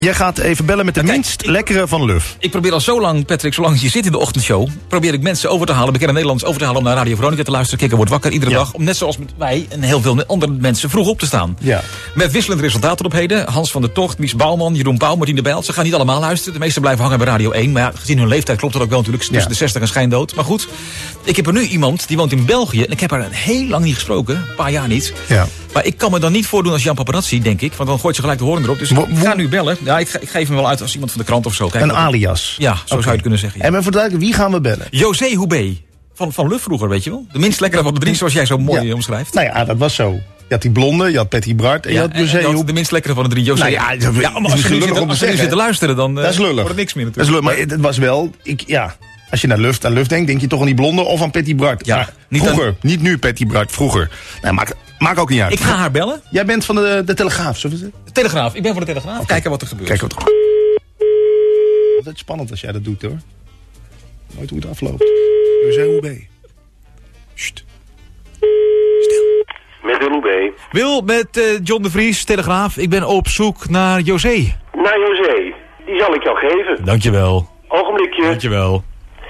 Jij gaat even bellen met de minst lekkere van Luf. Ik probeer al zo lang, Patrick, zolang je zit in de ochtendshow... probeer ik mensen over te halen, bekende Nederlanders over te halen... om naar Radio Veronica te luisteren. Kikker wordt wakker iedere dag. Om net zoals met wij en heel veel andere mensen vroeg op te staan. Ja. Met wisselend resultaten op heden. Hans van der Tocht, Mies Bouwman, Jeroen Pauw, Martien de Bijl. Ze gaan niet allemaal luisteren. De meesten blijven hangen bij Radio 1. Maar ja, gezien hun leeftijd klopt dat ook wel natuurlijk. Tussen de 60 en schijndood. Maar goed, ik heb er nu iemand die woont in België. En ik heb haar heel lang niet gesproken. Een paar jaar niet. Ja. Maar ik kan me dan niet voordoen als Jan Paparazzi, denk ik. Want dan gooit ze gelijk de hoorn erop. Dus ik ga nu bellen. Ja, ik geef hem wel uit als iemand van de krant of zo. Kijk, een alias. Ja, zo zou je het kunnen zeggen. Ja. En maar voor duidelijk, wie gaan we bellen? José Houbé. Van Luf vroeger, weet je wel. De minst lekkere van de drie, zoals jij zo mooi omschrijft. Nou ja, dat was zo. Je had die blonde, je had Patty Bart en je had José Houbé. De minst lekkere van de drie, José. Nou ja, maar als je nu zit te luisteren, dan wordt het niks meer natuurlijk. Dat is lullig, maar het was wel... Als je naar Luf denkt, denk je toch aan die blonde of aan Patty Bart. Ja, vroeger. Niet nu Patty Bart, vroeger. Nou, maakt ook niet uit. Ik ga haar bellen. Jij bent van de Telegraaf, zo is het? De Telegraaf, ik ben van de Telegraaf. Okay. Kijken wat er gebeurt. Altijd spannend als jij dat doet, hoor. Nooit hoe het afloopt. José Houbé. Sst. Stil. Met de Houbé. Wil, met John de Vries, Telegraaf. Ik ben op zoek naar José. Naar José. Die zal ik jou geven. Dankjewel. Ogenblikje. Dankjewel.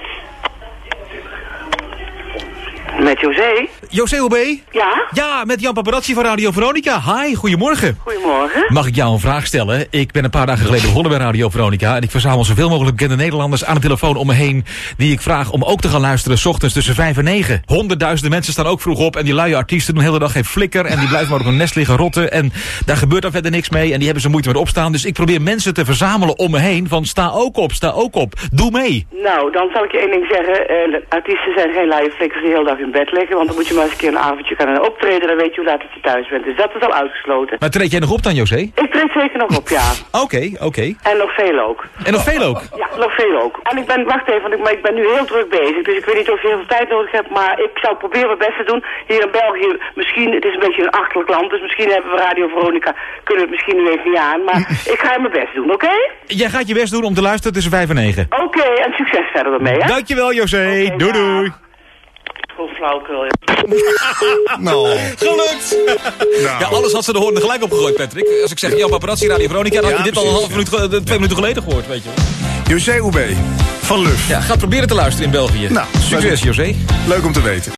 Met José? José Houbé? Ja? Ja, met Jan Paparazzi van Radio Veronica. Hi, goedemorgen. Goedemorgen. Mag ik jou een vraag stellen? Ik ben een paar dagen geleden begonnen bij Radio Veronica... en ik verzamel zoveel mogelijk bekende Nederlanders aan de telefoon om me heen... die ik vraag om ook te gaan luisteren 's ochtends tussen 5 en 9. Honderdduizenden mensen staan ook vroeg op... en die luie artiesten doen de hele dag geen flikker... en die blijven maar op een nest liggen rotten... en daar gebeurt dan verder niks mee... en die hebben ze moeite met opstaan. Dus ik probeer mensen te verzamelen om me heen van sta ook op, doe mee. Nou, dan zal ik je één ding zeggen. Artiesten zijn geen luie flikkers die de hele dag in bed liggen... want dan moet je maar eens een keer een avondje gaan optreden... dan weet je hoe laat je thuis bent. Dus dat is al uitgesloten. Maar treed jij nog op dan, José? Ik treed zeker nog op, ja. Oké. En nog veel ook. Ja, nog veel ook. En wacht even, maar ik ben nu heel druk bezig. Dus ik weet niet of je heel veel tijd nodig hebt... maar ik zal proberen mijn best te doen. Hier in België, misschien, het is een beetje een achterlijk land... dus misschien hebben we Radio Veronica, kunnen we het misschien nu even niet aan... maar ik ga mijn best doen, oké? Jij gaat je best doen om te luisteren tussen 5 en 9. Oké, en succes verder ermee, hè? Dankjewel, José. Doei. Gewoon flauwkul, ja. Nou. Gelukt! Nou. Ja, alles had ze de hoorn gelijk opgegooid, Patrick. Als ik zeg, Jan Paparazzi, Radio Veronica... dan had je dit al een half minuut, 2 minuten geleden gehoord, weet je wel. José Houbé van Luf. Ja, ga proberen te luisteren in België. Nou, succes, José. Leuk om te weten.